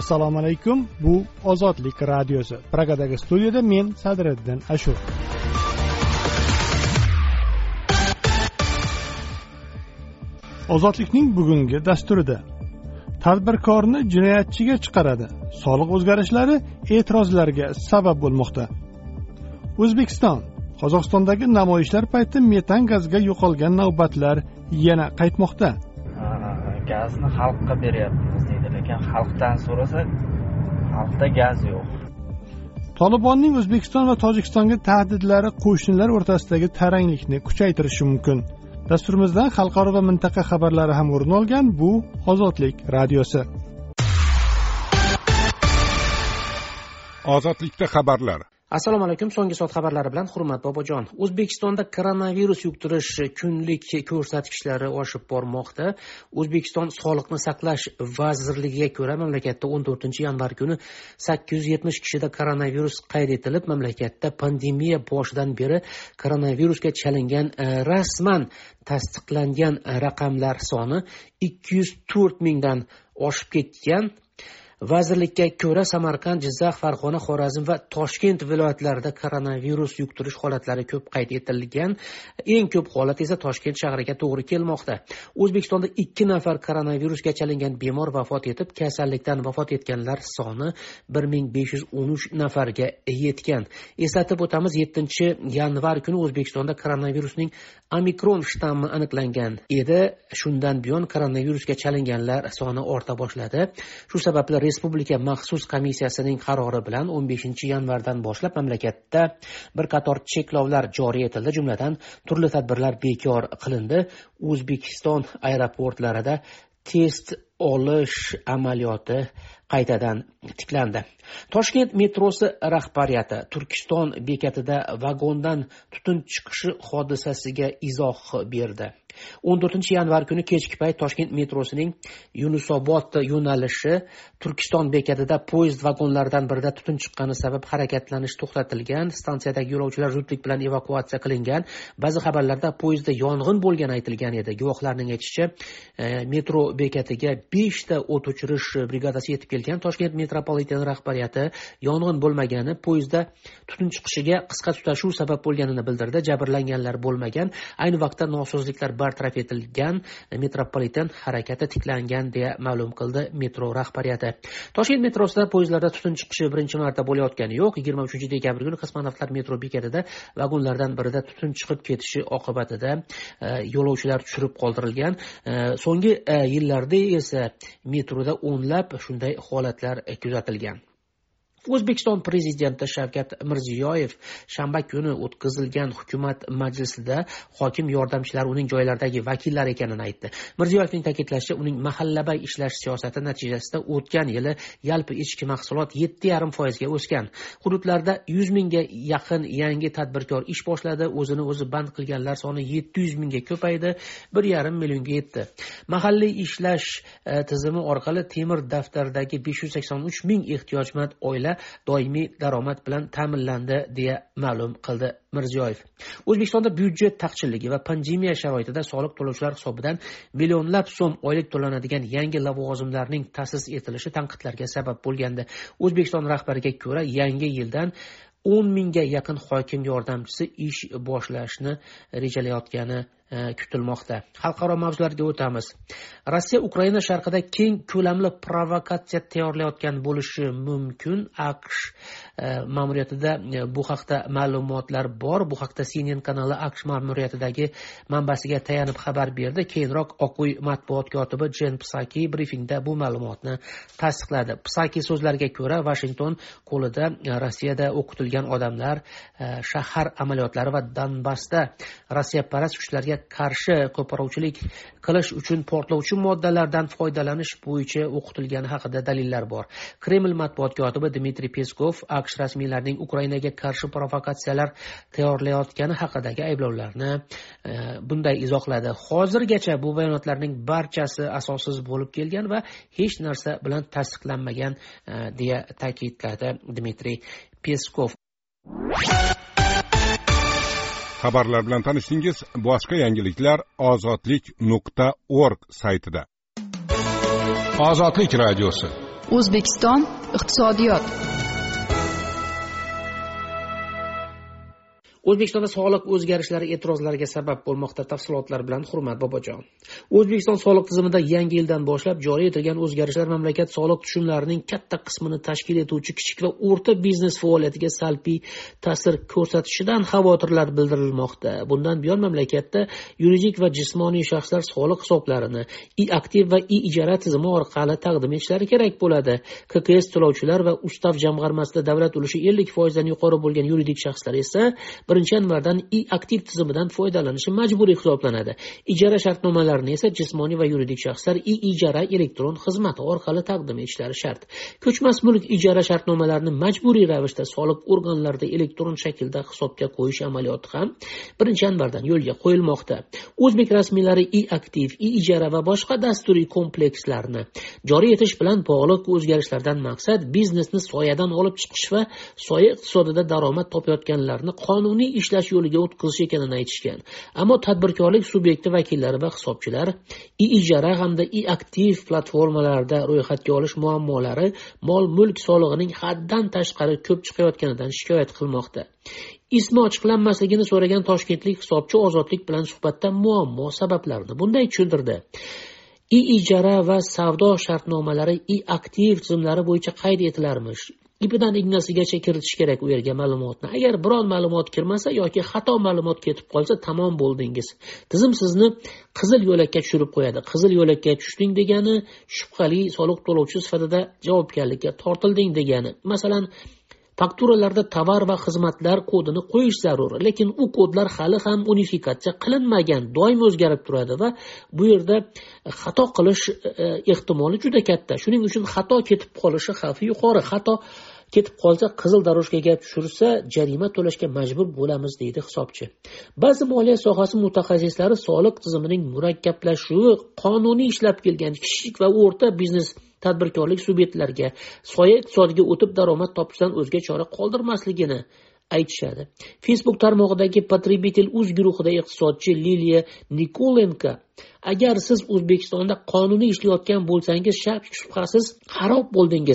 Assalomu alaykum. Bu Ozodlik radiosi. Pragadagi studiyada men Sadriddin Ashur. Ozodlikning bugungi dasturida tadbirkorni jinoyatchiga chiqaradi. Soliq o'zgarishlari e'tirozlarga sabab bo'lmoqda. O'zbekiston Qozog'istondagi namoyishlar payti metan gazga yo'qolgan navbatlar yana qaytmoqda. Gazni xalqqa beryapmiz deydi, lekin xalqdan so'rasak, xalqda gaz yo'q. Tolibonning O'zbekiston va Tojikistonga tahdidlari qo'shnilar o'rtasidagi taranglikni kuchaytirishi mumkin. Dasturimizdan xalqaro va mintaqa xabarlari ham o'rin olgan. Bu Ozodlik radiosi. Ozodlikda xabarlar. Assalomu alaykum. So'nggi soat xabarlari bilan Hurmat Bobojon. O'zbekistonda koronavirus yuqtirish kunlik ko'rsatkichlari oshib bormoqda. O'zbekiston Sog'liqni saqlash vazirligiga ko'ra, mamlakatda 14-yanvar kuni 870 kishida koronavirus qayd etilib, mamlakatda pandemiya boshidan beri koronavirusga chalingan rasman tasdiqlangan raqamlar soni 204 mingdan oshib ketgan. Vazirlikka ko'ra, Samarqand, Jizzax, Farg'ona, Xorazm va Toshkent viloyatlarida koronavirus yuqtirish holatlari ko'p qayd etilgan. Eng ko'p holat esa Toshkent shahriga to'g'ri kelmoqda. O'zbekistonda 2 nafar koronavirusga chalingan bemor vafot etib, kasallikdan vafot etganlar soni 1513 nafarga yetgan. Eslatib o'tamiz, 7-yanvar kuni O'zbekistonda koronavirusning Omikron shtammi aniqlangan edi. Shundan buyon koronavirusga chalinganlar soni orta boshladi. Shu sababli Respublika maxsus komissiyasining qarori bilan 15-yanvardan boshlab mamlakatda bir qator cheklovlar joriy etildi, jumladan turli tadbirlar bekor qilindi. O'zbekiston aeroportlarida test olish amaliyoti qaytadan tiklandi. Toshkent metrosi rahbariyati Turkiston bekatida vagondan tutun chiqishi hodisasiga izoh berdi. 14-yanvar kuni kechki payt Toshkent metrosining Yunusobod yo'nalishi Turkiston bekatida poyezd vagonlaridan birida tutun chiqqani sabab harakatlanish to'xtatilgan. Stansiyadagi yo'lovchilar zudlik bilan evakuatsiya qilingan. Ba'zi xabarlarda poyezdda yong'in bo'lgani aytilgan edi. Guvohlarning aytishicha, metro bekatiga 5 ta o't o'chirish brigadasi yetib kelgan. Toshkent metropoliten rahbariyati yong'in bo'lmagani, poyezdda tutun chiqishiga qisqa tutashuv sabab bo'lganini bildirdi. Jabrlanganlar bo'lmagan. Ayni vaqtda nosozliklar bartaraf etilgan, metropoliten harakati tiklangan deya ma'lum qildi metro rahbariyati. Toshkent metrosida poyezdlarda tutun chiqishi birinchi marta bo'layotgani yo'q. 23-dekabr kuni kosmonavtlar metro bekatida vagonlardan birida tutun chiqib ketishi oqibatida yo'lovchilar tushirib qoldirilgan. So'nggi yillarda esa metroda o'nlab shunday holatlar kuzatilgan. O'zbekiston prezidenti Shavkat Mirziyoyev shanba kuni o'tkazilgan hukumat majlisida hokim yordamchilari uning joylardagi vakillar ekanini aytdi. Mirziyoyevning ta'kidlashicha, uning mahallabay ishlash siyosati natijasida o'tgan yili yalpi ichki mahsulot 7,5% ga o'sgan. Hududlarda 100 mingga yaqin yangi tadbirkor ish boshladi. O'zini o'zi band qilganlar soni 700 mingga ko'paydi, 1,5 millionga yetdi. Mahalliy ishlash tizimi orqali temir daftardagi 583 ming ehtiyojmand oila doimiy daromad bilan ta'minlandi deya ma'lum qildi Mirziyoyev. O'zbekistonda byudjet taqchilligi va pandemiya sharoitida soliq to'lovchilar hisobidan millionlab so'm oylik to'lanadigan yangi lavozimlarning ta'sis etilishi tanqidlarga sabab bo'lgandi. O'zbekiston rahbariga ko'ra, yangi yildan 10 mingga yaqin hokim yordamchisi ish boshlashni rejalayotgani kutilmoqda. Xalqaro mavzularga o'tamiz. Rossiya Ukraina sharqida keng ko'lamli provokatsiya tayyorlayotgan bo'lishi mumkin. AQSh ma'muriyatida bu haqda ma'lumotlar bor. Bu haqda CNN kanali AQSh ma'muriyatidagi manbasiga tayanib xabar berdi. Keyinroq Oq uy matbuot kotibi Jen Psaki brifingda bu ma'lumotni tasdiqladi. Psaki so'zlariga ko'ra, Washington qo'lida Rossiyada o'qitilgan odamlar shahar amaliyotlari va Donbassda Rossiya parast kuchlarga qarshi qo'provchilik qilish uchun portlovchi moddalardan foydalanish bo'yicha o'qitilgani haqida dalillar bor. Kreml matbuot kotibi Dmitriy Peskov AQSh rasmiylarining Ukrainaga qarshi provokatsiyalar tayyorlayotgani haqidagi ayblovlarni bunday izohladi. Hozirgacha bu bayonotlarning barchasi asossiz bo'lib kelgan va hech narsa bilan tasdiqlanmagan deya ta'kidladi Dmitriy Peskov. Xabarlar bilan tanishdingiz. Boshqa yangiliklar ozodlik.org saytida. Ozodlik radiosi. O'zbekiston iqtisodiyot. O'zbekistonda soliq o'zgarishlari e'tirozlarga sabab bo'lmoqda. Tafsilotlar bilan Hurmat Bobojon. O'zbekiston soliq tizimida yangi yildan boshlab joriy etilgan o'zgarishlar mamlakat soliq tushumlarining katta qismini tashkil etuvchi kichik va o'rta biznes faoliyatiga salbiy ta'sir ko'rsatishidan xavotirlar bildirilmoqda. Bundan buyon mamlakatda yuridik va jismoniy shaxslar soliq hisoblarini aktiv va ijara tizimi orqali taqdim etishlari kerak bo'ladi. KKS to'lovchilar va ustav jamg'armasida davlat ulushi 50% dan yuqori bo'lgan yuridik shaxslar esa 1-yanvardan aktiv tizimidan foydalanishi majburiy hisoblanadi. Ijara shartnomalarini esa jismoniy va yuridik shaxslar ijara elektron xizmati orqali taqdim etishlari shart. Ko'chmas mulk ijara shartnomalarini majburiy ravishda soliq organlarida elektron shaklda hisobga qo'yish amaliyoti ham 1-yanvardan yo'lga qo'yilmoqda. O'zbek rasmiylari aktiv, ijara va boshqa dasturiy komplekslarni joriy etish bilan bog'liq o'zgarishlardan maqsad biznesni soyadan olib chiqish va soya iqtisodida daromad topayotganlarni qonuniy ishlash yo'liga o'tkazish ekanini aytishgan. Ammo tadbirkorlik subyekti vakillari va hisobchilar ijara hamda aktiv platformalarda ro'yxatga olish muammolari mol-mulk solig'ining haddan tashqari ko'p chiqayotganidan shikoyat qilmoqda. Ismi ochiqlanmasligini so'ragan toshkentlik hisobchi Ozodlik bilan suhbatda muammo sabablarini bunday tushuntirdi. Ijara va savdo shartnomalari aktiv tizimlari bo'yicha qayd etilarmish. Ipidan ignasigacha kiritish kerak u yerga ma'lumotni. Agar biron ma'lumot kirmasa yoki xato ma'lumot ketib qolsa tamom bo'ldingiz. Tizim sizni qizil yo'lakka tushirib qo'yadi. Qizil yo'lakka tushding degani shubhali soliq to'lovchi sifatida javobgarlikka tortilding degani. Masalan, fakturalarda tovar va xizmatlar kodini qo'yish zarur, lekin u kodlar hali ham unifikatsiya qilinmagan, doim o'zgarib turadi va bu yerda xato qilish ehtimoli juda katta. Shuning uchun xato ketib qolishi xavfi yuqori. Xato ketib qolsa qizil daroshkaga tushirsa jarima to'lashga majbur bo'lamiz deydi hisobchi. Ba'zi moliya sohasi mutaxassislari soliq tizimining murakkablashuvi qonuniy ishlab kelgan kichik va o'rta biznes tadbirkorlik subyektlariga soya iqtisodiga o'tib daromad topishdan o'zga chora qoldirmasligini aytishadi. Facebook tarmog'idagi Potribitel.uz guruhida iqtisodchi Liliya Nikolenko: agar siz O'zbekistonda qonuniy ishlayotgan bo'lsangiz, shak shubhasiz xarob bo'ldingiz.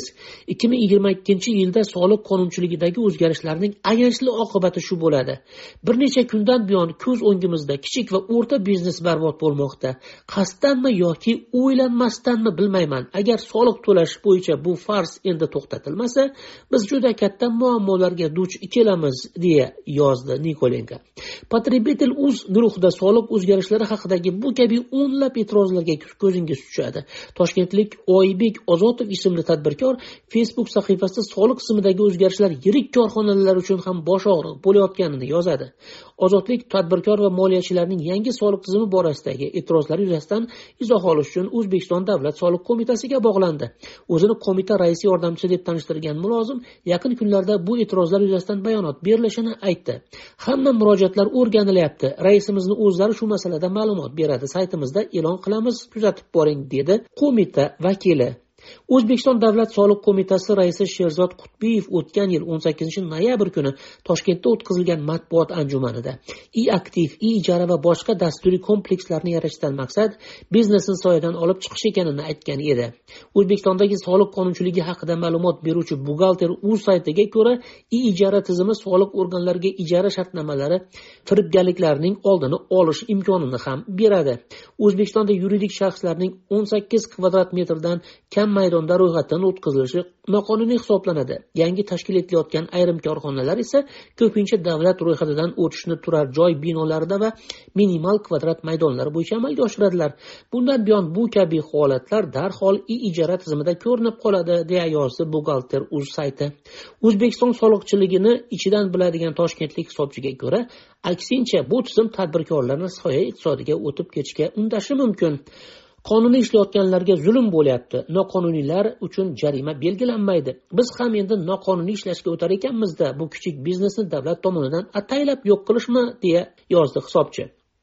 2022-yilda soliq qonunchiligidagi o'zgarishlarning ayanchli oqibati shu bo'ladi. Bir necha kundan buyon ko'z o'ngimizda kichik va o'rta biznes barbod bo'lmoqda. Qasddanmi yoki o'ylanmasdanmi bilmayman. Agar soliq to'lash bo'yicha bu fars endi to'xtatilmasa, biz juda katta muammolarga duch kelamiz, deya yozdi Nikolenko. Potribitel.uz guruhida soliq o'zgarishlari haqidagi bu kabi o'nlab e'tirozlarga ko'zingiz tushadi. Toshkentlik Oybek Ozotov ismli tadbirkor Facebook sahifasida soliq tizimidagi o'zgarishlar yirik korxonalar uchun ham bosh og'riq bo'layotganini yozadi. Ozodlik tadbirkor va moliyachilarning yangi soliq tizimi borasidagi e'tirozlari yuzasidan izoh olish uchun O'zbekiston Davlat soliq qo'mitasiga bog'landi. O'zini qo'mita raisi yordamchisi deb tanishtirgan mulozim yaqin kunlarda bu e'tirozlar yuzasidan bayonot berilishini aytdi. Hamma murojaatlar o'rganilyapti. Raisimizni o'zlari shu masalada ma'lumot beradi. Saytimizda e'lon qilamiz, kuzatib boring, dedi qo'mita vakili. O'zbekiston Davlat soliq qo'mitasi raisi Sherzod Qutbiyev o'tgan yil 18-noyabr kuni Toshkentda o'tkazilgan matbuot anjumanida aktiv, ijara va boshqa dasturiy komplekslarni yaratishdan maqsad biznesni soyadan olib chiqish ekanini aytgan edi. O'zbekistondagi soliq qonunchiligi haqida ma'lumot beruvchi Buxgalter.uz saytiga ko'ra, ijara tizimi soliq organlariga ijara shartnomalari firibgarliklarning oldini olish imkonini ham beradi. O'zbekistonda yuridik shaxslarning 18 kvadrat metrdan kam maydonda ro'yxatdan o'tkazilishi noqonuniy hisoblanadi. Yangi tashkil etilayotgan ayrim korxonalar esa ko'pincha davlat ro'yxatidan o'tishni turar joy binolarida va minimal kvadrat maydonlar bo'yicha amalga oshiradilar. Bundan buyon bu kabi holatlar darhol ijara tizimida ko'rinib qoladi, deya yozdi Buxgalter.uz sayti. O'zbekiston soliqchiligini ichidan biladigan toshkentlik hisobchiga ko'ra, aksincha bu tizim tadbirkorlarni soya iqtisodiga o'tib ketishga undashi mumkin. Qonuniy ishlayotganlarga zulm bo'lyapti. Noqonuniylar uchun jarima belgilanmaydi. Biz ham endi noqonuniy ishlashga o'tar ekanmiz-da, bu kichik biznesni davlat tomonidan ataylab yo'q qilishmi, deya yozdi hisobchi.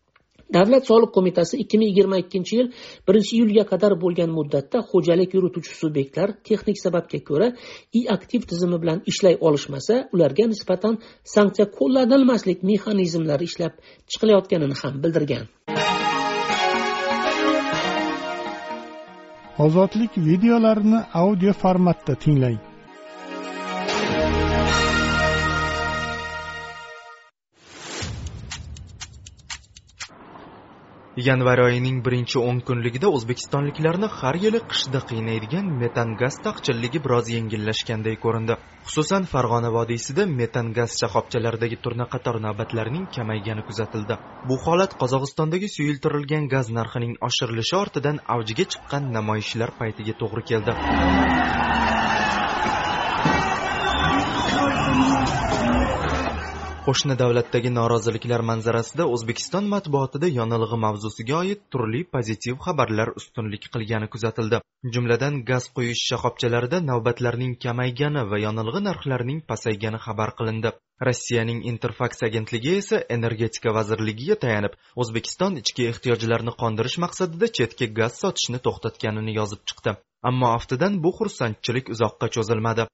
Davlat soliq qo'mitasi 2022-yil 1-iyulga qadar bo'lgan muddatda xo'jalik yurituvchi subyektlar texnik sababga ko'ra aktiv tizimi bilan ishlay olishmasa, ularga nisbatan sanksiya qo'llanilmaslik mexanizmlari ishlab chiqilayotganini ham bildirgan. Ozodlik videolarini audio formatda tinglang. Yanvar oyining birinchi 10 kunligida o'zbekistonliklarni har yili qishda qiynaydigan metan gaz taqchilligi biroz yengillashganday ko'rindi. Xususan, Farg'ona vodiysida metan gaz shoxobchalaridagi turnaqator navbatlarning kamaygani kuzatildi. Bu holat Qozog'istondagi suyultirilgan gaz narxining oshirilishi ortidan avjiga chiqqan namoyishlar paytiga to'g'ri keldi. Qo'shni davlatdagi noroziliklar manzarasida O'zbekiston matbuotida yonilg'i mavzusiga oid turli pozitiv xabarlar ustunlik qilgani kuzatildi. Jumladan, gaz quyish shoxobchalarida navbatlarning kamaygani va yonilg'i narxlarining pasaygani xabar qilindi. Rossiyaning Interfax agentligi esa energetika vazirligiga tayanib, O'zbekiston ichki ehtiyojlarni qondirish maqsadida chetga gaz sotishni to'xtatganini yozib chiqdi. Ammo aftidan bu xursandchilik uzoqqa cho'zilmadi.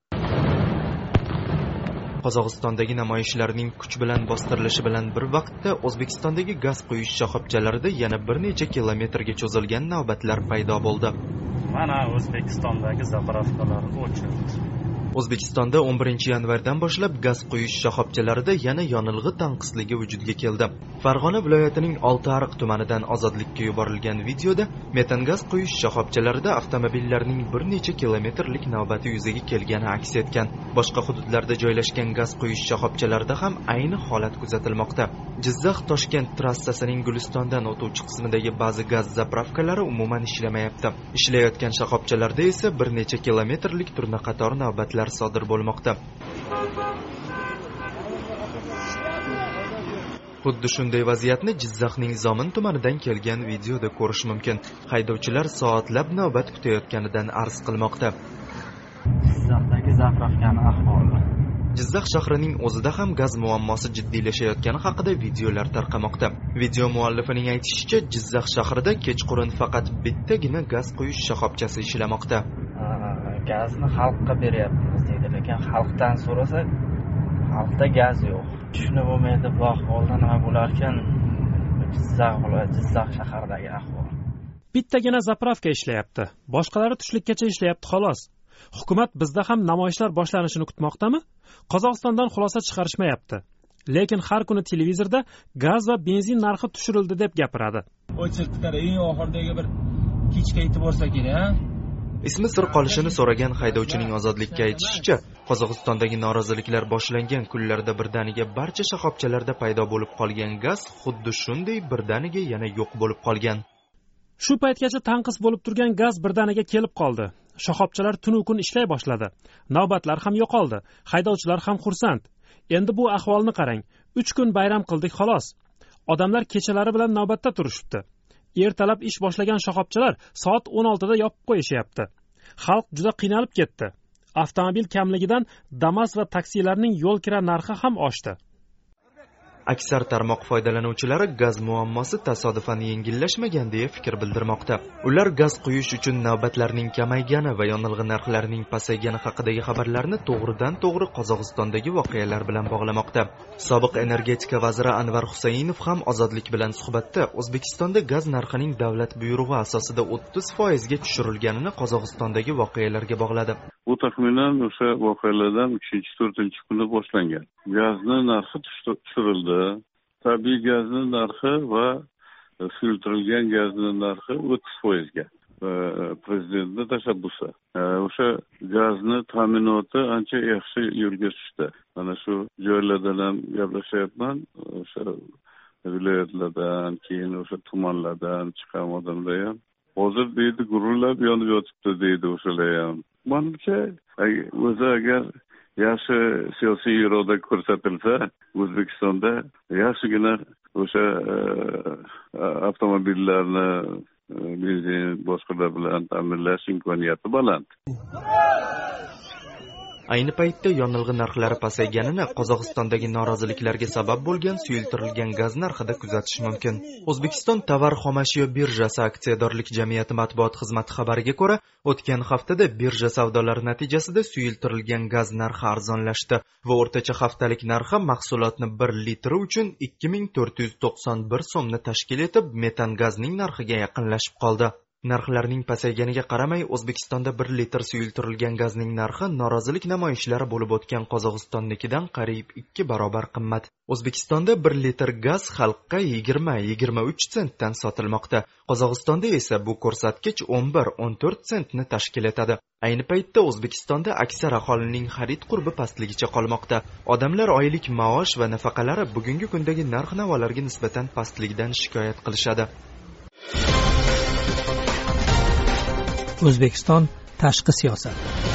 Qozog'istondagi namoyishlarning kuch bilan bostirilishi bilan bir vaqtda O'zbekistondagi gaz quyish shoxobchalarida yana bir necha kilometrga cho'zilgan navbatlar paydo bo'ldi. Mana O'zbekistondagi zapravkalar o'chirdi. O'zbekistonda 11 yanvardan boshlab gaz quyish shoxobchalarida yana yonilg'i tanqisligi vujudga keldi. Farg'ona viloyatining Oltiariq tumanidan Ozodlikka yuborilgan videoda metan gaz quyish shoxobchalarida avtomobillarning bir necha kilometrlik navbati yuzaga kelgani aks etgan. Boshqa hududlarda joylashgan gaz quyish shoxobchalarida ham ayni holat kuzatilmoqda. Jizzax-Toshkent trassasining Gulistondan o'tuvchi qismidagi ba'zi gaz zapravkalari umuman ishlamayapti. Ishlayotgan shoxobchalarda esa bir necha kilometrlik turnaqator navbatlar sodir bo'lmoqda. Xuddi shunday vaziyatni Jizzaxning Zomin tumanidan kelgan videoda ko'rish mumkin. Haydovchilar soatlab navbat kutayotganidan arz qilmoqda. Jizzaxdagi zapravkani ahvoli. Jizzax shahrining o'zida ham gaz muammosi jiddiylashayotgani haqida videolar tarqamoqda. Video muallifining aytishicha, Jizzax shahrida kechqurun faqat bittagina gaz quyish shoxobchasi ishlamoqda. Gazni xalqqa beryapmiz deydi, lekin xalqdan so'rasa, xalqda gaz yo'q. Tushunib bo'lmaydi, bu ahvolda nima bo'lar ekan? Jizzax shahridagi ahvol. Bittagina zapravka ishlayapti. Boshqalari tushlikkacha ishlayapti xolos. Hukumat bizda ham namoyishlar boshlanishini kutmoqdami? Qozog'istondan xulosa chiqarishmayapti. Lekin har kuni televizorda gaz va benzin narxi tushirildi deb gapiradi. O'chirtqar eng oxirdagi bir kechga yetib borsa kerak. Ismi sir qolishini so'ragan haydovchining Ozodlikka aytishicha, Qozog'istondagi noroziliklar boshlangan kunlarda birdaniga barcha shoxobchalarda paydo bo'lib qolgan gaz xuddi shunday birdaniga yana yo'q bo'lib qolgan. Shu paytgacha tanqis bo'lib turgan gaz birdaniga kelib qoldi. Shoxobchalar tunu kun ishlay boshladi. Navbatlar ham yo'qoldi. Haydovchilar ham xursand. Endi bu ahvolni qarang. 3 kun bayram qildik xolos. Odamlar kechalari bilan navbatda turishibdi. Ertalab ish boshlagan shoxobchalar soat 16 da yopib qo'yishyapti. Xalq juda qiynalib ketdi. Avtomobil kamligidan Damas va taksilarning yo'l kira narxi ham oshdi. Aksar tarmoq foydalanuvchilari gaz muammosi tasodifan yengillashmagan deya fikr bildirmoqda. Ular gaz quyish uchun navbatlarning kamaygani va yonilg'i narxlarining pasaygani haqidagi xabarlarni to'g'ridan-to'g'ri Qozog'istondagi voqealar bilan bog'lamoqda. Sobiq energetika vaziri Anvar Husaynov ham Ozodlik bilan suhbatda O'zbekistonda gaz narxining davlat buyrug'i asosida 30% ga tushirilganini Qozog'istondagi voqealarga bog'ladi. Bu taxminan o'sha voqealardan 3-4 kunda boshlangan. Gazni narxi tushirildi. Tabiiy gazni narxi va suyultirilgan gazni narxi 30% ga. Prezidentning tashabbusi. O'sha gazni ta'minoti ancha yaxshi yo'lga tushdi. Mana shu joylardan ham gaplashyapman. O'sha viloyatlardan, keyin o'sha tumanlardan chiqqan odamlar ham hozir deydi gururlab yonib yotibdi deydi o'shalar ham. Menimcha, o'zi agar yaxshi siyosiy iroda ko'rsatilsa, O'zbekistonda yaxshigina o'sha avtomobillarni benzin boshqalar bilan ta'minlash imkoniyati baland. Ayni paytda yonilg'i narxlari pasayganini Qozog'istondagi noroziliklarga sabab bo'lgan suyultirilgan gaz narxida kuzatish mumkin. O'zbekiston tovar xomashyo birjasi aksiyadorlik jamiyati matbuot xizmati xabariga ko'ra, o'tgan haftada birja savdolari natijasida suyultirilgan gaz narxi arzonlashdi va o'rtacha haftalik narxi mahsulotni 1 litri uchun 2491 so'mni tashkil etib, metan gazning narxiga yaqinlashib qoldi. Narxlarning pasayganiga qaramay, O'zbekistonda 1 litr suyultirilgan gazning narxi norozilik namoyishlari bo'lib o'tgan Qozog'istonnikidan qariyb 2 barobar qimmat. O'zbekistonda 1 litr gaz xalqqa 20-23 sentdan sotilmoqda. Qozog'istonda esa bu ko'rsatkich 11-14 sentni tashkil etadi. Ayni paytda O'zbekistonda aksar aholining xarid qurbi pastligicha qolmoqda. Odamlar oylik maosh va nafaqalari bugungi kundagi narx-navolarga nisbatan pastligidan shikoyat qilishadi. O'zbekiston tashqi siyosat.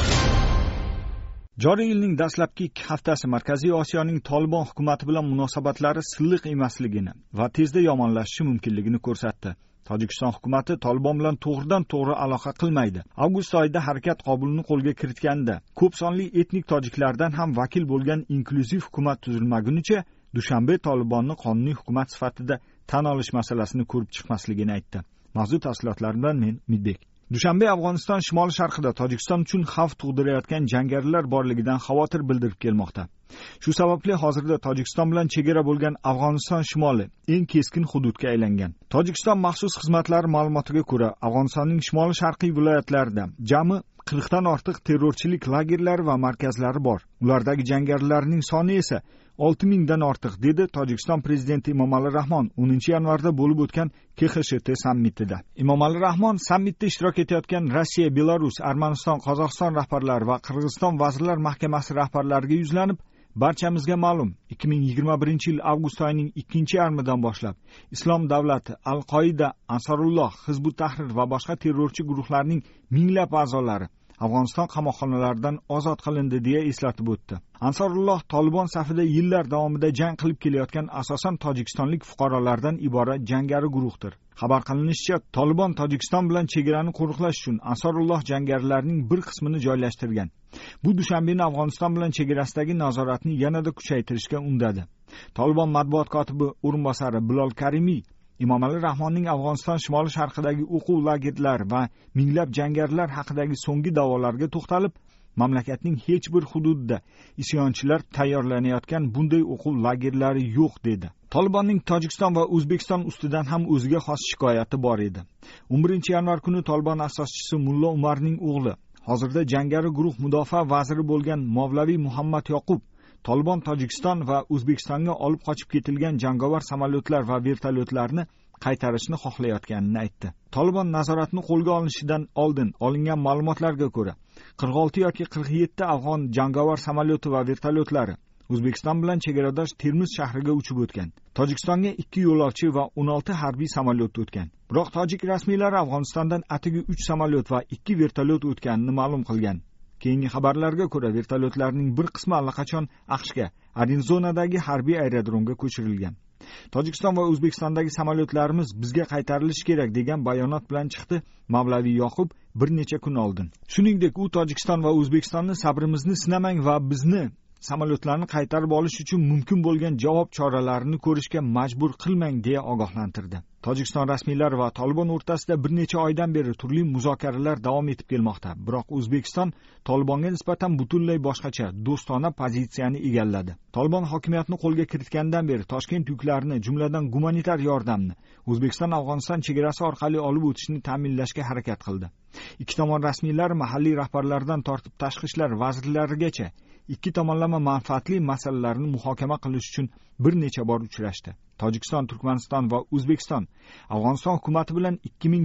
Joriy yilning dastlabki 2 haftasi Markaziy Osiyoning Tolibon hukumati bilan munosabatlari silliq emasligini va tezda yomonlashishi mumkinligini ko'rsatdi. Tojikiston hukumati Tolibon bilan to'g'ridan-to'g'ri aloqa qilmaydi. Avgust oyida harakat Qobulni qo'lga kiritganda ko'p sonli etnik tojiklardan ham vakil bo'lgan inklyuziv hukumat tuzilmagunicha Dushanbe Tolibonni qonuniy hukumat sifatida tan olish masalasini ko'rib chiqmasligini aytdi. Mavzu tafsilotlari bilan men Midbek. Dushanbe Afg'oniston shimoli-sharqida Tojikiston uchun xavf tug'dirayotgan jangarilar borligidan xavotir bildirib kelmoqda. Shu sababli hozirda Tojikiston bilan chegara bo'lgan Afg'oniston shimoli eng keskin hududga aylangan. Tojikiston maxsus xizmatlari ma'lumotiga ko'ra, Afg'onistonning shimoli-sharqiy viloyatlarida jami 40 dan ortiq terrorchilik lagerlari va markazlari bor. Ulardagi jangarilarning soni esa 6000 dan ortiq, dedi Tojikiston prezidenti Emomali Rahmon 10 yanvarda bo'lib o'tgan KXSHT sammitida. Emomali Rahmon sammitda ishtirok etayotgan Rossiya, Belarus, Armaniston, Qozog'iston rahbarlari va Qirg'iziston vazirlar mahkamasi rahbarlariga yuzlanib, barchamizga ma'lum, 2021-yil avgust oyining 2-yarmidan boshlab Islom davlati, Al-Qoida, Ansarulloh, Hizbut Tahrir va boshqa terrorchi guruhlarning minglab a'zolari Afg'oniston qamoqxonalaridan ozod qilindi deya eslatib o'tdi. Ansarulloh Tolibon safida yillar davomida jang qilib kelayotgan asosan tojikistonlik fuqarolardan iborat jangari guruhdir. Xabar qilinishicha, Tolibon Tojikiston bilan chegarani qo'riqlash uchun Ansarulloh jangarilarining bir qismini joylashtirgan. Bu Dushanbeni Afg'oniston bilan chegarasidagi nazoratni yanada kuchaytirishga undadi. Tolibon matbuot kotibi o'rinbosari Bilol Karimiy Emomali Rahmonning Afg'oniston shimoli-sharqidagi o'quv lagerlari va minglab jangarilar haqidagi so'nggi da'volarga to'xtalib, mamlakatning hech bir hududida isyonchilar tayyorlanayotgan bunday o'quv lagerlari yo'q dedi. Tolibonning Tojikiston va O'zbekiston ustidan ham o'ziga xos shikoyati bor edi. 11-yanvar kuni Tolibon asoschisi Mulla Umarning o'g'li, hozirda jangari guruh mudofaa vaziri bo'lgan Mavlaviy Muhammad Yoqub Tolibon Tojikiston va O'zbekistonga olib qochib ketilgan jangovar samolyotlar va vertolyotlarni qaytarishni xohlayotganini aytdi. Tolibon nazoratni qo'lga olinishidan oldin olingan ma'lumotlarga ko'ra, 46 yoki 47 afg'on jangovar samolyoti va vertolyotlari O'zbekiston bilan chegaradosh Termiz shahriga uchib o'tgan. Tojikistonga 2 yo'lovchi va 16 harbiy samolyot o'tgan. Biroq tojik rasmiylari Afg'onistondan atigi 3 samolyot va 2 vertolyot o'tganini ma'lum qilgan. Keyingi xabarlarga ko'ra, vertolyotlarning bir qismi allaqachon AQShga, Arizonadagi harbiy aerodromga ko'chirilgan. Tojikiston va O'zbekistondagi samolyotlarimiz bizga qaytarilishi kerak degan bayonot bilan chiqdi Mavlaviy Yoqub bir necha kun oldin. Shuningdek, u Tojikiston va O'zbekistonni sabrimizni sinamang va bizni samolyotlarni qaytarib olish uchun mumkin bo'lgan javob choralarini ko'rishga majbur qilmang deya ogohlantirdi. Tojikiston rasmiylari va Tolibon o'rtasida bir necha oydan beri turli muzokaralar davom etib kelmoqda. Biroq O'zbekiston Tolibonga nisbatan butunlay boshqacha, do'stona pozitsiyani egalladi. Tolibon hokimiyatni qo'lga kiritgandan beri Toshkent yuklarini, jumladan gumanitar yordamni O'zbekiston Afg'oniston chegarasi orqali olib o'tishni ta'minlashga harakat qildi. Ikki tomon rasmiylari mahalliy rahbarlardan tortib tashqi ishlar vazirlarigacha ikki tomonlama manfaatli masalalarni muhokama qilish uchun bir necha bor uchrashdi. Tojikiston, Turkmaniston va O'zbekiston Afg'oniston hukumati bilan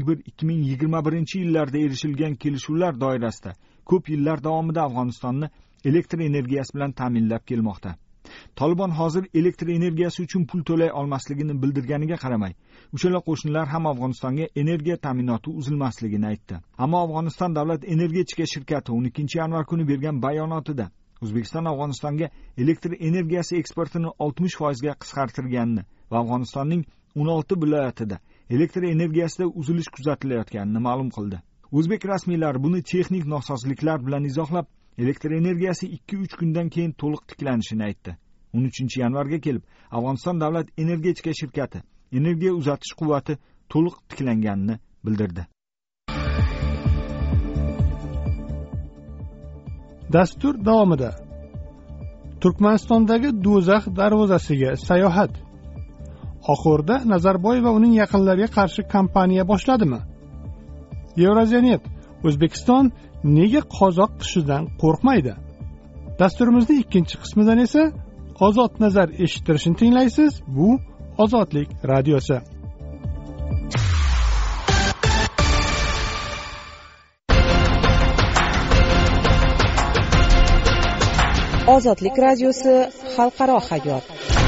2001-2021-yillarda erishilgan kelishuvlar doirasida ko'p yillar davomida Afg'onistonni elektr energiyasi bilan ta'minlab kelmoqda. Tolibon hozir elektr energiyasi uchun pul to'lay olmasligini bildirganiga qaramay, uchala qo'shnilar ham Afg'onistonga energiya ta'minoti uzilmasligini aytdi. Ammo Afg'oniston davlat energetika shirkati 12-yanvar kuni bergan bayonotida O'zbekiston Afg'onistonga elektr energiyasi eksportini 60% ga qisqartirganini va Afg'onistonning 16 viloyatida elektr energiyasida uzilish kuzatilayotganini ma'lum qildi. O'zbek rasmiylari buni texnik nosozliklar bilan izohlab, elektr energiyasi 2-3 kundan keyin to'liq tiklanishini aytdi. 13-yanvarga kelib, Afg'oniston davlat energetika shirkati energiya uzatish quvvati to'liq tiklanganini bildirdi. Dastur davomida Turkmanistondagi Do'zax darvozasiga sayohat. Oxirida Nazarboyev va uning yaqinlariga qarshi kampaniya boshladimi? Euroziyanet: O'zbekiston nega qozoq qishidan qo'rqmaydi? Dasturimizning ikkinchi qismidan esa Ozod nazar eshittirishni tinglaysiz. Bu Ozodlik radiosi. Ozodlik radiosi xalqaro hayot.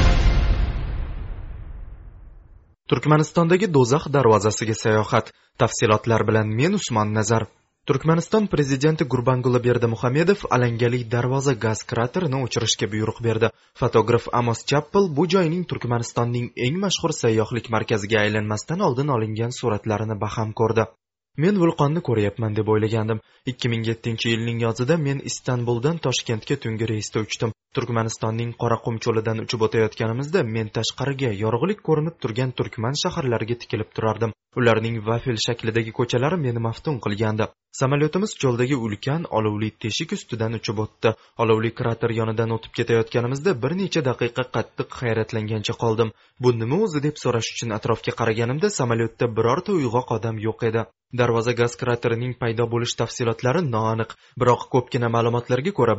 Turkmanistondagi Do'zax darvozasiga sayohat. Tafsilotlar bilan men Usmon Nazar. Turkmaniston prezidenti Gurbanguli Berdimuhamedov alangali darvoza gaz kraterini o'chirishga buyruq berdi. Fotograf Amos Chappell bu joyning Turkmanistonning eng mashhur sayyohlik markaziga aylanmasdan oldin olingan suratlarini baham ko'rdi. Men vulqonni ko'ryapman deb o'ylagandim. 2007-yilning yozida men Istanbuldan Toshkentga tungi reysda uchdim. Turkmanistonning Qoraqum cho'lidan uchib o'tayotganimizda men tashqariga yorug'lik ko'rinib turgan turkman shaharlariga tikilib turardim. Ularning vafel shaklidagi ko'chalari meni maftun qilgandi. Samolyotimiz cho'ldagi ulkan olovli teshik ustidan uchib o'tdi. Olovli krater yonidan o'tib ketayotganimizda bir necha daqiqa qattiq hayratlangancha qoldim. Bu nima o'zi deb so'rash uchun atrofga qaraganimda samolyotda birorta uyg'oq odam yo'q edi. Darvoza gaz kraterining paydo bo'lish tafsilotlari noaniq, biroq ko'pgina ma'lumotlarga ko'ra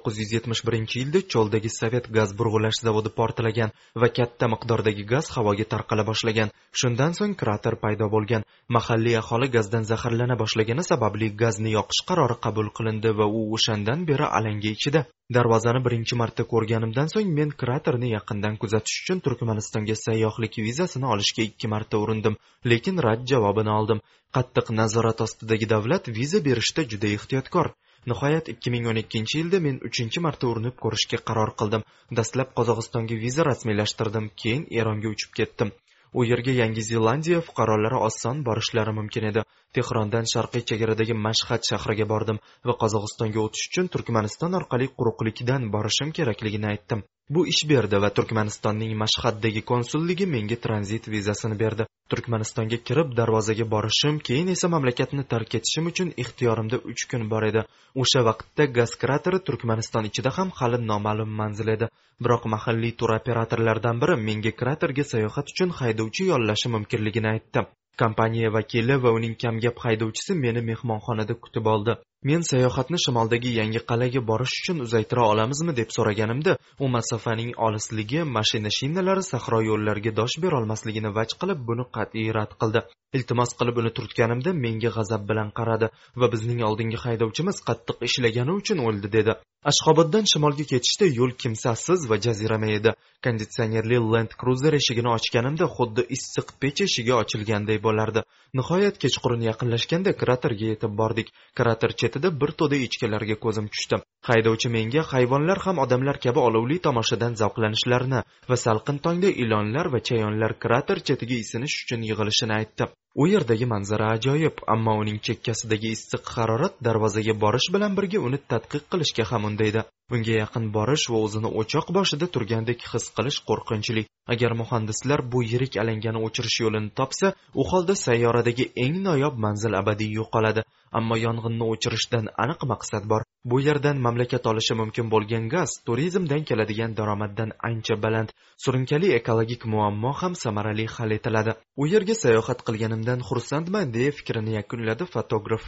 1971-yilda cho'ldagi Sovet gaz burg'ulash zavodi portlagan va katta miqdordagi gaz havoga tarqala boshlagan. Shundan so'ng krater paydo bo'lgan. Mahalliy aholi gazdan zaharlana boshlagani sababli gazni yoqish qarori qabul qilindi va u o'shandan beri alanga ichida. Darvozani birinchi marta ko'rganimdan so'ng men kraterni yaqindan kuzatish uchun Turkmanistonga sayyohlik vizasini olishga 2 marta urindim, lekin rad javobini oldim. Qattiq nazorat ostidagi davlat viza berishda juda ehtiyotkor. Nihoyat 2012-yilda men 3-marta urinib ko'rishga qaror qildim. Dastlab Qozog'istonga viza rasmiylashtirdim, keyin Eronga uchib ketdim. U yerga Yangi Zelandiya fuqarolari oson borishlari mumkin edi. Tehrondan sharqiy chegaradagi Mashhad shahriga bordim va Qozog'istonga o'tish uchun Turkmaniston orqali quruqlikdan borishim kerakligini aytdim. Bu ish berdi va Turkmanistonning Mashhaddagi konsulligi menga tranzit vizasini berdi. Turkmanistonga kirib darvozaga borishim, keyin esa mamlakatni tark etishim uchun ixtiyorimda 3 kun bor edi. O'sha vaqtda gaz krateri Turkmaniston ichida ham hali noma'lum manzil edi. Biroq mahalliy tur operatorlaridan biri menga kraterga sayohat uchun haydovchi yollashi mumkinligini aytdi. Kompaniya vakili va uning kamgap haydovchisi meni mehmonxonada kutib oldi. Men sayohatni shimoldagi yangi qal'aga borish uchun uzaytira olamizmi deb so'raganimda, u masofaning olisligi, mashina shinalari sahro yo'llariga dosh bera olmasligini vaj qilib buni qat'iy rad qildi. Iltimos qilib uni turtganimda menga g'azab bilan qaradi va bizning oldingi haydovchimiz qattiq ishlagani uchun o'ldi dedi. Ashxoboddan shimolga ketishda yo'l kimsasiz va jazirama edi. Konditsionerli Land Cruiser eshigini ochganimda xuddi issiq pech eshigi ochilganday bo'lardi. Nihoyat kechqurun yaqinlashganda kraterga yetib bordik. Krater chetida bir to'da echkilarga ko'zim tushdi. Haydovchi menga hayvonlar ham odamlar kabi olovli tomoshadan zavqlanishlarini va salqin tongda ilonlar va chayonlar krater chetiga isinish uchun yig'ilishini aytdi. U yerdagi manzara ajoyib, ammo uning chekkasidagi issiq harorat darvozaga borish bilan birga uni tadqiq qilishga ham undaydi. Bunga yaqin borish va o'zini o'choq boshida turgandek his qilish qo'rqinchli. Agar muhandislar bu yirik alangani o'chirish yo'lini topsa, u holda sayyoradagi eng noyob manzil abadiy yo'qoladi. Ammo yong'inni o'chirishdan aniq maqsad bor. Bu yerdan mamlakat olishi mumkin bo'lgan gaz turizmdan keladigan daromaddan ancha baland. Surunkali ekologik muammo ham samarali hal etiladi. U yerga sayohat qilganimdan xursandman deya fikrini yakunladi fotograf.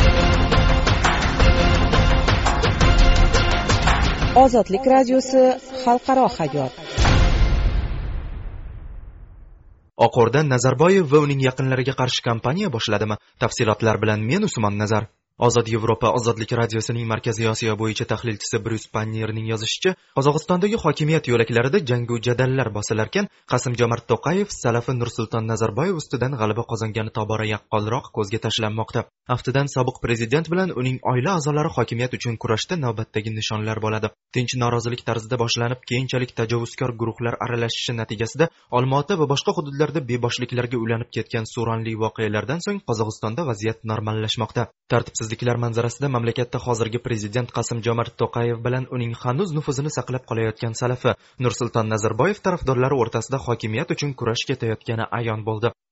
Ozodlik radiosi xalqaro hayot. Oqo'rda Nazarboyev va uning yaqinlariga qarshi kampaniya boshladimi? Tafsilotlar bilan men Usmon Nazar. Ozod Yevropa Ozodlik radiosining Markaziy Osiyo bo'yicha tahlilchisi Bruce Pannierning yozishicha, Qozog'istondagi hokimiyat yo'laklarida jangu jadallar bosilarkan, Qasim-Jomart To'qayev salafi Nursulton Nazarboyev ustidan g'alaba qozongani tobora yaqqolroq ko'zga tashlanmoqda. Aftidan sobiq prezident bilan uning oila a'zolari hokimiyat uchun kurashda navbatdagi nishonlar bo'ladi. Tinch norozilik tarzida boshlanib, keyinchalik tajovuzkor guruhlar aralashishi natijasida Olmaota va boshqa hududlarda beboshliklarga ulanib ketgan suronli voqealardan so'ng Qozog'istonda vaziyat normallashmoqda. Tartibsizliklar manzarasida mamlakatda hozirgi prezident Qasim-Jomart To'qayev bilan uning hanuz nufuzini saqlab qolayotgan salafi Nursulton Nazarboyev tarafdorlari o'rtasida hokimiyat uchun kurash ketayotgani ayon bo'ldi.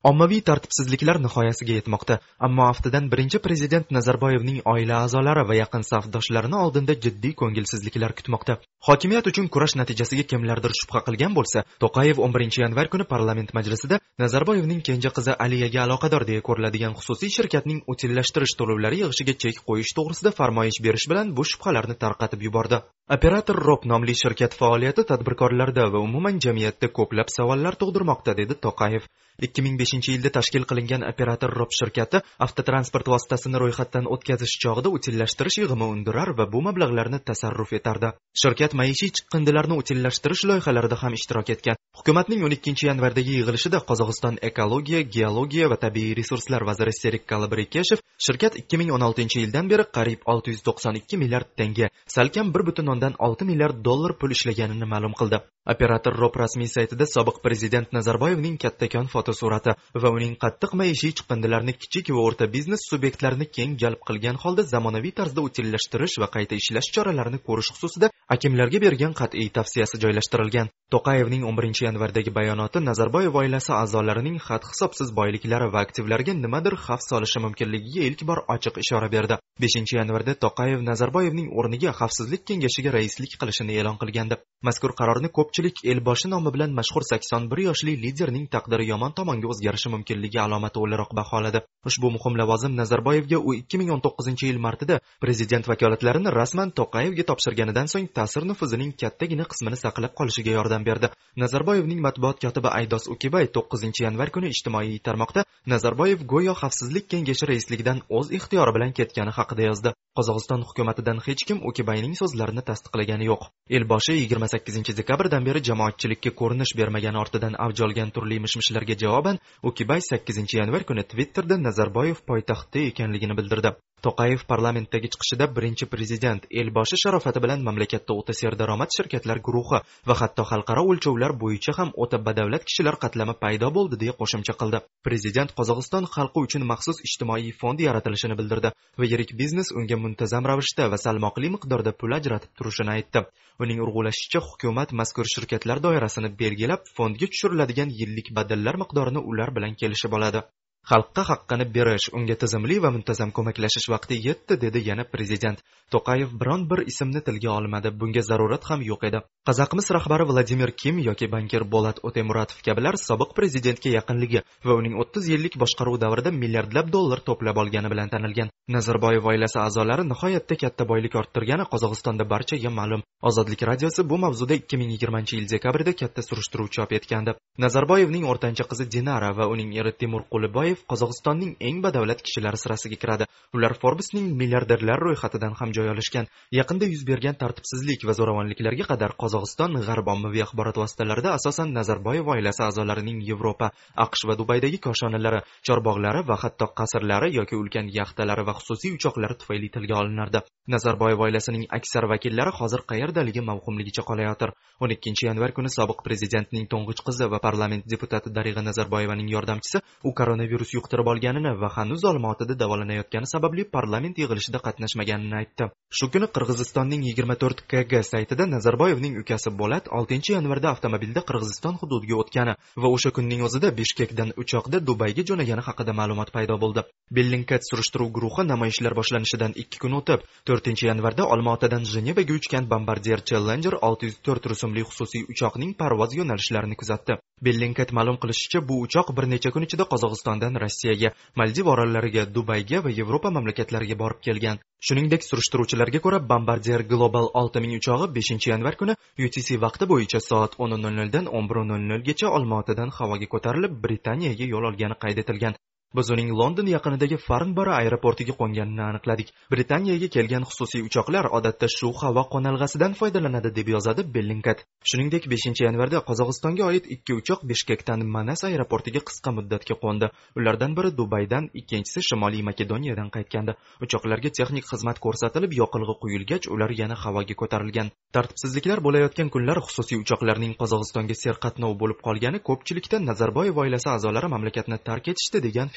Ommaviy tartibsizliklar nihoyasiga yetmoqda, ammo aftidan birinchi prezident Nazarboyevning oila a'zolari va yaqin safdoshlarini oldinda jiddiy ko'ngilsizliklar kutmoqda. Hokimiyat uchun kurash natijasiga kimlardir shubha qilgan bo'lsa, To'qayev 11 yanvar kuni parlament majlisida Nazarboyevning kenja qizi Aliyaga aloqador deya ko'riladigan xususiy shirkatning utillashtirish to'lovlari yig'ishiga chek qo'yish to'g'risida farmoyish berish bilan bu shubhalarni tarqatib yubordi. Operator Rob nomli shirkat faoliyati tadbirkorlarda va umuman jamiyatda ko'plab savollar tug'dirmoqda, dedi To'qayev. 2005-yilda tashkil qilingan Operator Rob shirkati avtotransport vositasini ro'yxatdan o'tkazish chog'ida utillashtirish yig'imi undirar va bu mablag'larni tasarruf etardi. Shirkat maishiy chiqindilarni utillashtirish loyihalarida ham ishtirok etgan. Hukumatning 12-yanvardagi yig'ilishida Qozog'iston ekologiya, geologiya va tabiiy resurslar vaziri Serik Kalabrikeshev shirkat 2016-yildan beri qariyb 692 milliard tenge, salkam 1,6 milliard dollar pul ishlaganini ma'lum qildi. Operator Rob rasmiy saytida sobiq prezident Nazarboyevning kattakon fotosurati va uning qattiq maishiy chiqindilarni kichik va o'rta biznes subyektlarini keng jalb qilgan holda zamonaviy tarzda utillashtirish va qayta ishlash choralarini ko'rish xususida hakimlarga bergan qat'iy tavsiyasi joylashtirilgan. To'qayevning 11-yanvardagi bayonoti Nazarboyev oilasi a'zolarining xat hisobsiz boyliklari va aktivlariga nimadir xavf solishi mumkinligiga ilk bor ochiq ishora berdi. 5-yanvarda To'qayev Nazarboyevning o'rniga Xavfsizlik kengashiga raislik qilishini e'lon qilgandi. Mazkur qarorni ko'pchilik elboshi nomi bilan mashhur 81 yoshli liderning taqdiri yomon tomonga o'zgarishi mumkinligi alomati o'laroq baholadi. Ushbu muhim lavozim Nazarboyevga u 2019-yil martida prezident vakolatlarini rasman To'qayevga topshirganidan so'ng ta'sir nufuzining kattagina qismini saqlab qolishiga yordam berdi. Nazarboyevning matbuot kotibi Aydos Ukibay 9-yanvar kuni ijtimoiy tarmoqda Nazarboyev go'yo Xavfsizlik kengashi raisligidan o'z ixtiyori bilan ketgani haqida yozdi. Qozog'iston hukumatidan hech kim Ukibayning so'zlarini tasdiqlagani yo'q. Elboshi 28-dekabrdan beri jamoatchilikka ko'rinish bermagani ortidan avj olgan turli mishmishlarga javoban Ukibay 8-yanvar kuni Twitterda Nazarboyev poytaxtda ekanligini bildirdi. To'qayev parlamentdagi chiqishida birinchi prezident elboshi sharofati bilan mamlakatda o'ta serdaromad shirkatlar guruhi va hatto xalqaro o'lchovlar bo'yicha ham o'ta badavlat kishilar qatlami paydo bo'ldi deya qo'shimcha qildi. Prezident Qozog'iston xalqi uchun maxsus ijtimoiy fond yaratilishini bildirdi va yirik biznes unga muntazam ravishda va salmoqli miqdorda pul ajratib turishini aytdi. Uning urg'ulashicha, hukumat mazkur shirkatlar doirasini belgilab, fondga tushiriladigan yillik badallar miqdorini ular bilan kelishib oladi. Xalqqa haqqini berish, unga tizimli va muntazam ko'maklashish vaqti yetdi, dedi yana prezident. To'qayev biron bir ismni tilga olmadi, bunga zarurat ham yo'q edi. Qozog'mis rahbari Vladimir Kim yoki bankir Bolat Otemuratov kabilar sobiq prezidentga yaqinligi va uning 30 yillik boshqaruv davrida milliardlab dollar to'plab olgani bilan tanilgan. Nazarboyev oilasi a'zolari nihoyatda katta boylik orttirgani Qozog'istonda barchaga ma'lum. Ozodlik radiosi bu mavzuda 2020-yil dekabrda katta surishtiruv chop etgandi. Nazarboyevning o'rtancha qizi Dinara va uning eri Timur Quliboyev Qozog'istonning eng badavlat kishilari sirasiga kiradi. Ular Forbesning milliarderlar ro'yxatidan ham joy olishgan. Yaqinda yuz bergan tartibsizlik va zo'ravonliklarga qadar Qozog'iston g'arb ommaviy axborot vositalarida asosan Nazarboyev oilasi a'zolarining Yevropa, AQSh va Dubaydagi koshonalari, chorbog'lari va hatto qasrlari yoki ulkan yaxtalari va xususiy uchoqlari tufayli tilga olinardi. Nazarboyev oilasining aksar vakillari hozir qayerdaligi mavhumligicha qolayotir. 12-yanvar kuni sobiq prezidentning to'ng'ich qizi va parlament deputati Darig'a Nazarboyevaning yordamchisi u koronavirus yuqtirib olganini va hanuz Olmaotada davolanayotgani sababli parlament yig'ilishida qatnashmaganini aytdi. Shu kuni Qirg'izistonning 24KG saytida Nazarboyevning ukasi Bolat 6-yanvarda avtomobilda Qirg'iziston hududiga o'tgani va o'sha kunning o'zida Bishkekdan uchoqda Dubayga jo'nagani haqida ma'lumot paydo bo'ldi. Bellingcat surishtiruv guruhi namoyishlar boshlanishidan 2 kun o'tib 4-yanvarda Olmaotadan Jenevaga uchgan Bombardier Challenger 604 rusumli xususiy uchoqning parvoz yo'nalishlarini kuzatdi. Bellingcat ma'lum qilishicha, bu uchoq bir necha kun ichida Qozog'istondan Rossiyaga, Maldiv orollariga, Dubayga va Yevropa mamlakatlariga borib kelgan. Shuningdek, surishtiruvchilarga ko'ra, Bombardier Global 6000 uchog'i 5-yanvar kuni UTC vaqti bo'yicha soat 10:00 dan 11:00 gacha Olmaotadan havoga ko'tarilib, Britaniyaga yo'l olgani qayd etilgan. Biz uning London yaqinidagi Farnboro aeroportiga qo'nganini aniqladik. Britaniyaga kelgan xususiy uchoqlar odatda shu havo qo'nalg'asidan foydalanadi, deb yozadi Bellingcat. Shuningdek, 5-yanvarda Qozog'istonga oid 2 uchoq Bishkekdan Manas aeroportiga qisqa muddatga qo'ndi. Ulardan biri Dubaydan, ikkinchisi Shimoliy Makedoniyadan qaytgandi. Uchoqlarga texnik xizmat ko'rsatilib, yoqilg'i quyilgach, ular yana havoga ko'tarilgan. Tartibsizliklar bo'layotgan kunlar xususiy uchoqlarning Qozog'istonga serqatnov bo'lib qolgani ko'pchilikda Nazarboyev oilasi a'zolari mamlakatni tark etishdi degan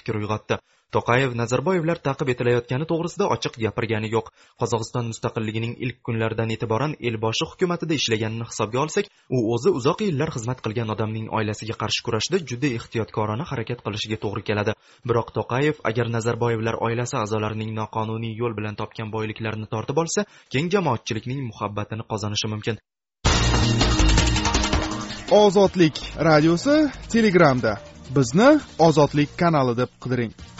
fikr uyg'otdi. To'qayev Nazarboyevlar ta'qib etilayotgani to'g'risida ochiq gapirgani yo'q. Qozog'iston mustaqilligining ilk kunlaridan e'tiboran elboshi hukumatida ishlaganini hisobga olsak, u o'zi uzoq yillar xizmat qilgan odamning oilasiga qarshi kurashda juda ehtiyotkorona harakat qilishiga to'g'ri keladi. Biroq To'qayev agar Nazarboyevlar oilasi a'zolarining noqonuniy yo'l bilan topgan boyliklarini tortib olsa, keng jamoatchilikning muhabbatini qozonishi mumkin. Ozodlik radiosi Telegramda. Bizni Ozodlik kanali deb qidiring.